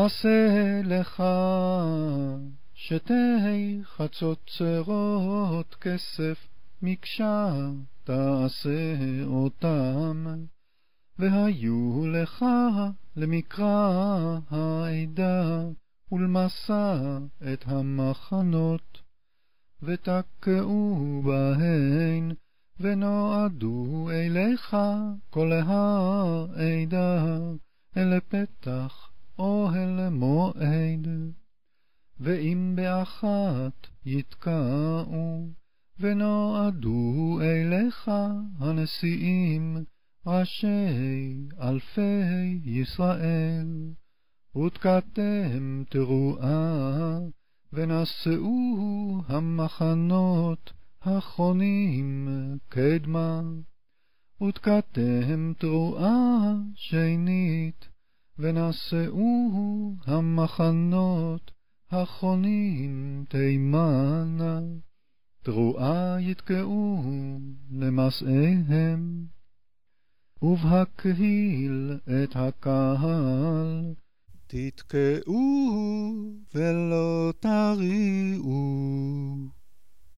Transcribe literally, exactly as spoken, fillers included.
עשה לך שתי חצוצרות כסף מקשה תעשה אותם, והיו לך למקרא העדה ולמסע את המחנות, ותקעו בהן ונועדו אליך כל העדה אל פתח אוהל מועד. ואם באחת יתקעו ונועדו אליך הנשיאים ראשי אלפי ישראל, ותקעתם תרועה ונשאו המחנות האחרונים קדמה, ותקעתם תרועה שנית ונשאו המחנות האחרונים תימנה, תרועה יתקעו למסעיהם. ובהקהיל את הקהל תתקעו ולא תריעו.